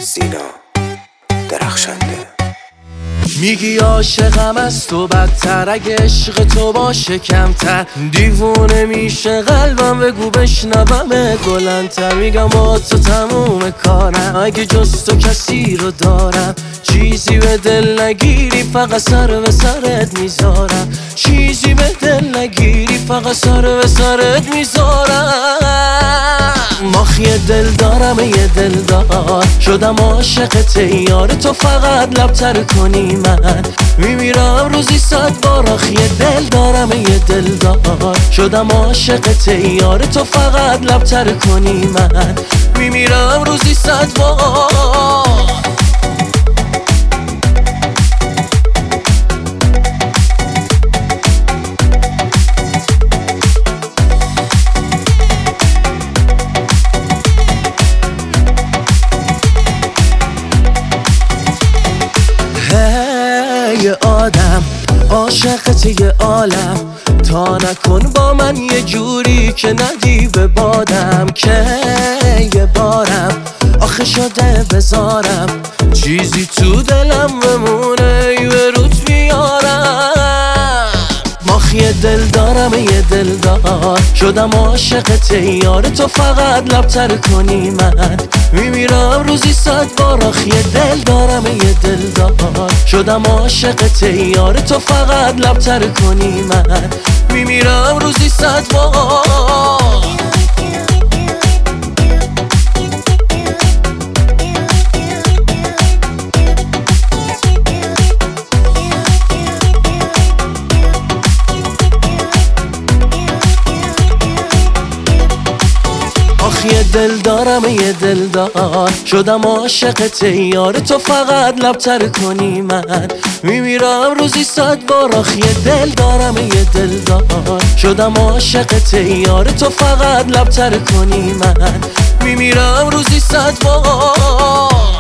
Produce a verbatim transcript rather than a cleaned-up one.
زینا درخشنده. میگی عاشقم از تو بدتر، اگه عشق تو باشه کمتر دیوونه میشه قلبم، بگو بشنوم بلندتر. میگم با تو تموم کارم، اگه جز تو کسی رو دارم چیزی به دل نگیری فقط سر به سرت میذارم، چیزی به دل نگیری فقط سر به سرت میذارم. ماخی دل دارم یه دلدار، شدم عاشقت یار تو، فقط لبتر کنی من میمیرم روزی صد بار. آخی دل دارم یه دلدار، شدم عاشقت یار تو، فقط لبتر کنی من میمیرم روزی صد بار. یه آدم عاشقت یه عالم، تا نکن با من یه جوری که ندی به بادم، که یه بارم آخه شده بذارم چیزی تو دلم بمونه به روت بیارم. ماخی دل دارم یه دلدار، شدم عاشقت یار تو، فقط لبتر کنی من میمیرم روزی صد بار. آخی دل دارم یه دلدار، شدم عاشقت یار تو، فقط لبتر کنی من میمیرم روزی صد بار. یه دل دارم یه دلدار، شدم عاشقت یار تو، فقط لبتر کنی من میمیرم روزی صد بار. آخ یه دل دارم یه دلدار، شدم عاشقت یار تو، فقط لبتر کنی من میمیرم روزی صد بار.